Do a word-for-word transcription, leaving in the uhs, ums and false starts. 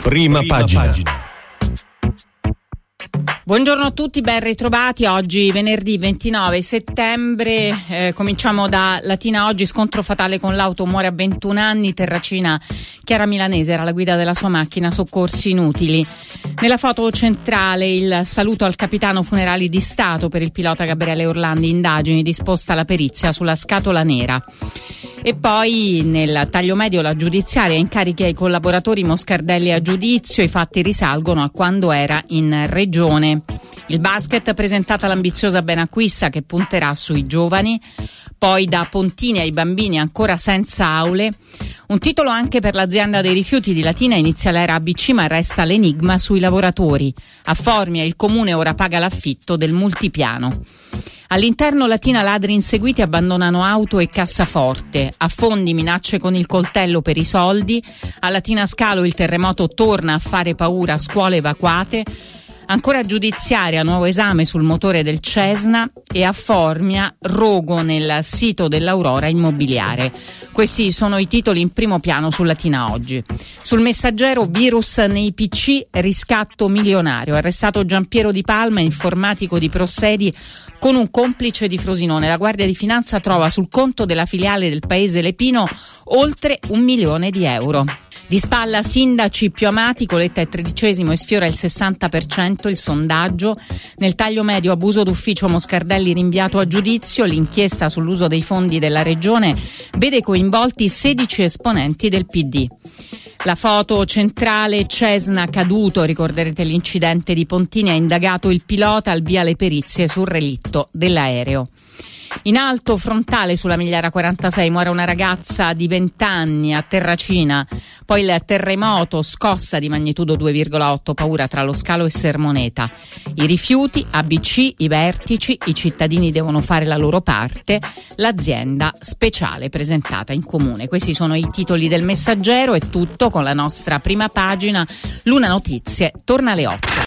Prima, Prima pagina. pagina. Buongiorno a tutti, ben ritrovati. Oggi venerdì ventinove settembre, eh, cominciamo da Latina Oggi. Scontro fatale con l'auto, muore a ventuno anni. Terracina, Chiara Milanese era alla guida della sua macchina, soccorsi inutili. Nella foto centrale il saluto al capitano Funerali di Stato per il pilota Gabriele Orlandi, indagini, disposta la perizia sulla scatola nera. E poi nel taglio medio la giudiziaria, incarichi ai collaboratori Moscardelli a giudizio, i fatti risalgono a quando era in regione. Il basket, presentata l'ambiziosa Benacquista che punterà sui giovani, poi da Pontini ai bambini ancora senza aule. Un titolo anche per l'azienda dei rifiuti di Latina, inizia l'era A B C ma resta l'enigma sui lavoratori. A Formia il comune ora paga l'affitto del multipiano. All'interno Latina, ladri inseguiti abbandonano auto e cassaforte. A Fondi minacce con il coltello per i soldi. A Latina Scalo il terremoto torna a fare paura, scuole evacuate. Ancora giudiziaria, nuovo esame sul motore del Cessna. E a Formia, rogo nel sito dell'Aurora Immobiliare. Questi sono i titoli in primo piano su Latina Oggi. Sul Messaggero, virus nei P C, riscatto milionario. Arrestato Giampiero Di Palma, informatico di Prossedi, con un complice di Frosinone. La Guardia di Finanza trova sul conto della filiale del paese Lepino oltre un milione di euro. Di spalla sindaci più amati, Coletta è tredicesimo e sfiora il sessanta per cento il sondaggio. Nel taglio medio, abuso d'ufficio, Moscardelli rinviato a giudizio. L'inchiesta sull'uso dei fondi della regione vede coinvolti sedici esponenti del P D. La foto centrale, Cessna caduto, ricorderete l'incidente di Pontini, ha indagato il pilota, al via le perizie sul relitto dell'aereo. In alto frontale sulla Migliara quarantasei muore una ragazza di venti anni a Terracina, poi il terremoto, scossa di magnitudo due virgola otto, paura tra Lo Scalo e Sermoneta. I rifiuti, A B C, i vertici, i cittadini devono fare la loro parte, l'azienda speciale presentata in comune. Questi sono i titoli del Messaggero, è tutto con la nostra prima pagina. Luna Notizie torna alle otto.